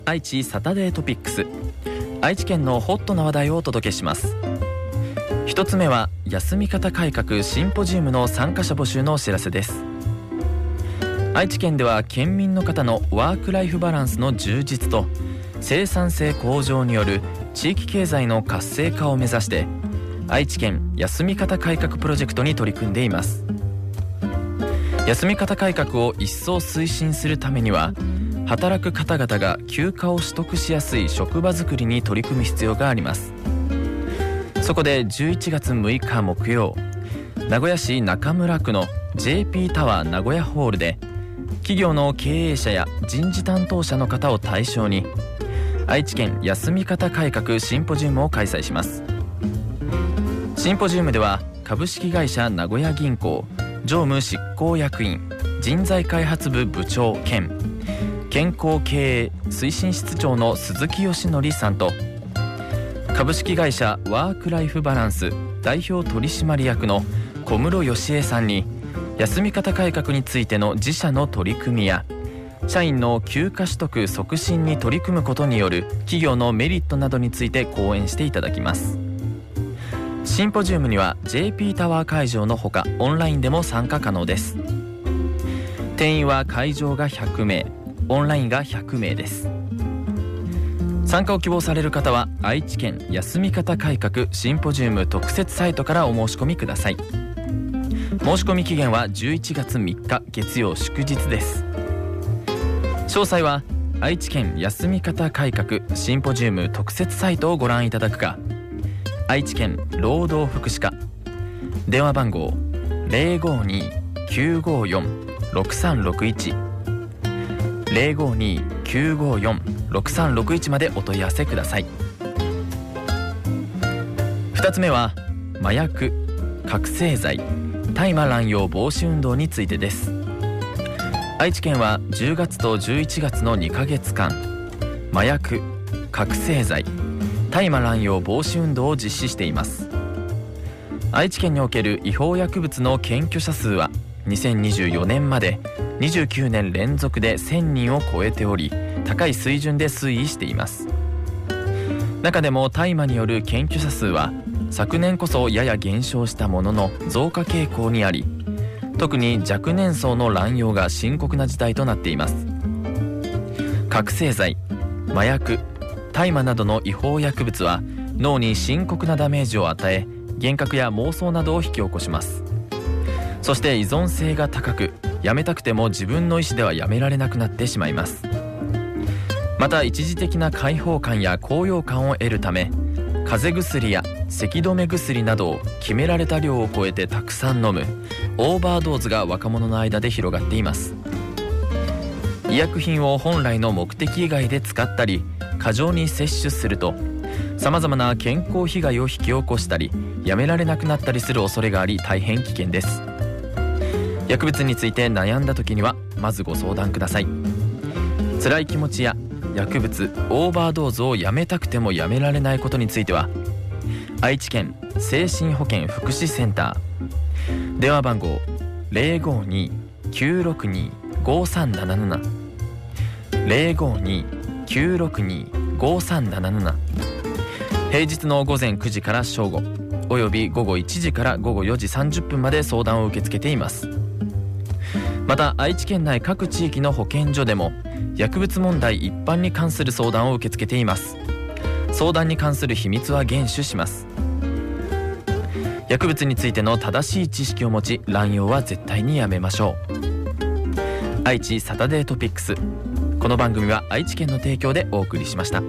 愛知サタデートピックス。愛知県のホットな話題をお届けします。一つ目は休み方改革シンポジウムの参加者募集のお知らせです。愛知県では県民の方のワークライフバランスの充実と生産性向上による地域経済の活性化を目指して愛知県休み方改革プロジェクトに取り組んでいます。休み方改革を一層推進するためには働く方々が休暇を取得しやすい職場づくりに取り組む必要があります。そこで11月6日木曜、名古屋市中村区の JP タワー名古屋ホールで企業の経営者や人事担当者の方を対象に愛知県休み方改革シンポジウムを開催します。シンポジウムでは株式会社名古屋銀行常務執行役員人材開発部部長兼健康経営推進室長の鈴木義則さんと株式会社ワークライフバランス代表取締役の小室義恵さんに休み方改革についての自社の取り組みや社員の休暇取得促進に取り組むことによる企業のメリットなどについて講演していただきます。シンポジウムには JP タワー会場のほかオンラインでも参加可能です。定員は会場が100名オンラインが100名です。参加を希望される方は愛知県休み方改革シンポジウム特設サイトからお申し込みください。申し込み期限は11月3日月曜祝日です。詳細は愛知県休み方改革シンポジウム特設サイトをご覧いただくか、愛知県労働福祉課電話番号 052-954-6361 052-954-6361 までお問い合わせください。2つ目は麻薬、覚醒剤、大麻乱用防止運動についてです。愛知県は10月と11月の2ヶ月間麻薬、覚醒剤、大麻乱用防止運動を実施しています。愛知県における違法薬物の検挙者数は2024年まで29年連続で1000人を超えており、高い水準で推移しています。中でも大麻による検挙者数は昨年こそやや減少したものの増加傾向にあり、特に若年層の乱用が深刻な事態となっています。覚醒剤、麻薬、大麻などの違法薬物は脳に深刻なダメージを与え、幻覚や妄想などを引き起こします。そして依存性が高く、やめたくても自分の意思ではやめられなくなってしまいます。また一時的な解放感や高揚感を得るため、風邪薬や咳止め薬などを決められた量を超えてたくさん飲むオーバードーズが若者の間で広がっています。医薬品を本来の目的以外で使ったり過剰に摂取すると様々な健康被害を引き起こしたりやめられなくなったりする恐れがあり、大変危険です。薬物について悩んだ時にはまずご相談ください。辛い気持ちや薬物、オーバードーズをやめたくてもやめられないことについては愛知県精神保健福祉センター電話番号 052-962-5377 052-962-5377 平日の午前9時から正午および午後1時から午後4時30分まで相談を受け付けています。また愛知県内各地域の保健所でも薬物問題一般に関する相談を受け付けています。相談に関する秘密は厳守します。薬物についての正しい知識を持ち乱用は絶対にやめましょう。愛知サタデートピックス、この番組は愛知県の提供でお送りしました。